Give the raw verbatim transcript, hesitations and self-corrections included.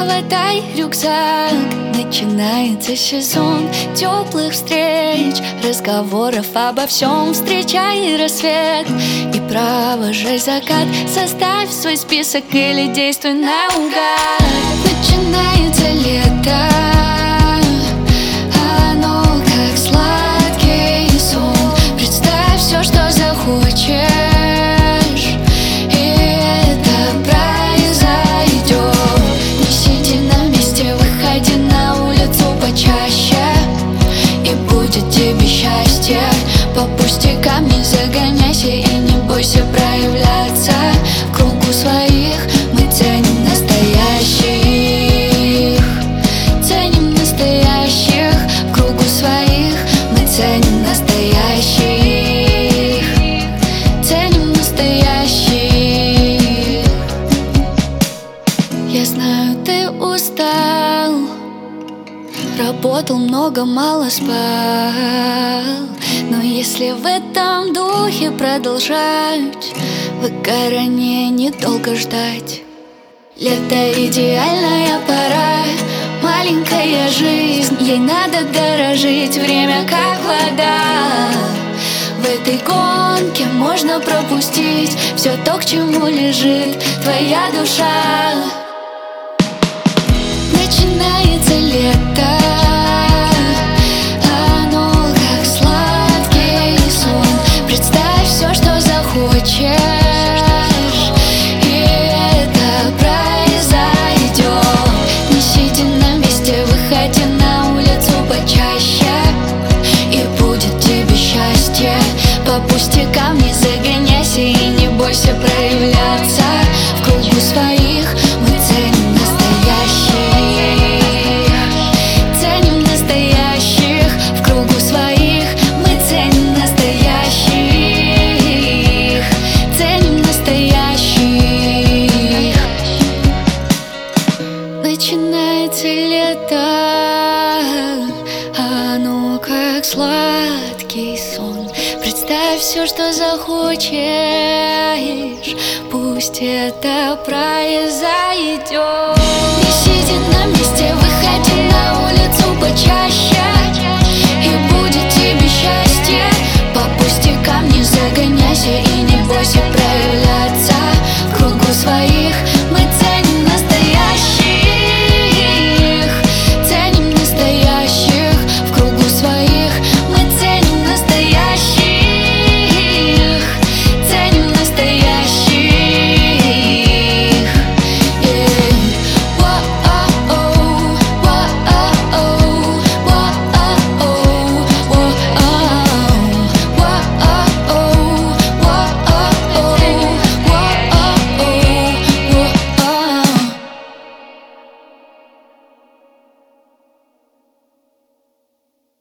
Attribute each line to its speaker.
Speaker 1: Хватай рюкзак, начинается сезон теплых встреч, разговоров обо всем. Встречай рассвет и провожай закат. Составь свой список или действуй наугад. Начинается лето, оно как сладкий сон. Представь все, что захочешь, тебе счастье. По пустякам не загоняйся и не бойся проявляться. В кругу своих мы ценим настоящих, ценим настоящих. В кругу своих мы ценим настоящих, ценим настоящих. Я знаю, ты устал, работал много, мало спал. Но если в этом духе продолжать, выгорание недолго ждать. Лето — идеальная пора, маленькая жизнь, ей надо дорожить. Время как вода, в этой гонке можно пропустить все то, к чему лежит твоя душа. Начинается лето, оно как сладкий сон. Представь все, что захочешь, и это произойдет. Не сиди на месте, выходи на улицу почаще, и будет тебе счастье. По пустякам не загоняйся и не бойся проявляться. В кругу своих мы ценим настоящих, ценим настоящих. В кругу своих мы ценим настоящих, ценим настоящих. Начинается лето, оно как сладкий сон. Представь все, что захочешь, пусть это произойдет. Не сиди на месте,